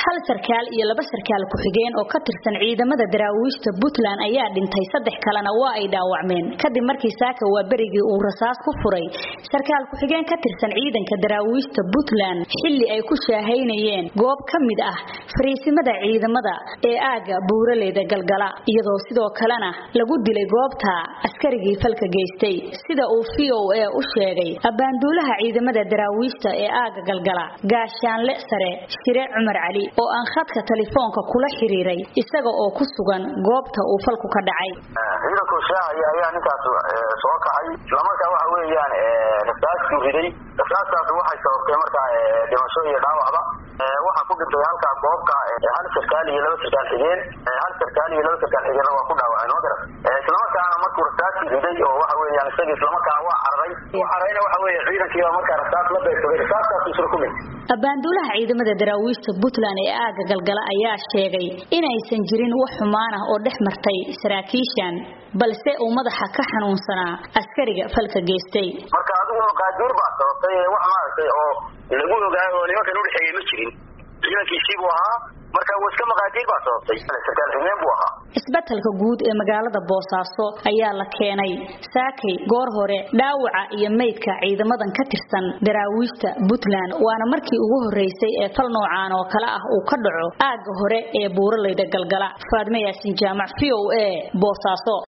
hal sarkaal iyo laba sarkaal ku xigeen oo ka tirsan ciidamada daraawiishta Puntland ayaa dhintay saddex kalena waa ay dhaawacmeen kadib markii saaka waa berigii uu rasaas ku furay sarkaal ku xigeen ka tirsan ciidanka daraawiishta Puntland xilli ay ku shaahaynayeen goob kamid ah fariisimada ciidamada ee aaga Buuraleyda Galgala iyadoo sidoo kalena lagu dilay goobta askarigii falka geystay sida uu VOA u sheegay abaanduulaha ciidamada daraawiishta ee aaga Galgala gaashaanle sare Shire Cumar Ali oo aan khadka telefoonka kula xiriiray isaga oo ku sugan goobta uu falku ka dhacay ciidanku ayaa ninkaas soo kacay isla markaa waxa weeyaan rasaasku riday rasaastaas waxay sababtay markaa dhimasho iyo dhaawacba waxa ku dhintay halka goobka hal sarkaal iyo laba sarkaal xigeen waa ku dhaawaceen oo garan isla markaana markuu rasaasku riday oo waxa weeyaan isaga isla markaa waa cararayna waxa weeye ciidankii markaa rasaas la beegsaday rasaastaas isla ku dhintay abaanduulaha ciidamada daraawiishta Puntland ee aaga Galgala ayaa sheegay inaysan jirin wax xumaan ah oo dhex martay saraakiishan balse uu madaxa ka xanuunsanaa askariga falka geystay marka adigu maqaadir baa sababtay wax maartay oo lagu ogaay oo nimanka u dhexeeyay ma jirin ciidankiisii buu ahaa marka uu iska maqaadir baa sababtay sarkaal xigeen buu ahaa isbitaalka guud ee magaalada Boosaaso ayaa la keenay saakay goor hore dhaawaca iyo meydka ciidamadan ka tirsan daraawiishta Puntland waana markii ugu horeysay ee fal noocaan oo kala ah uu ka dhaco aaga hore ee Buuraleyda Galgala Faadme Yaasin Jaamac VOA Boosaaso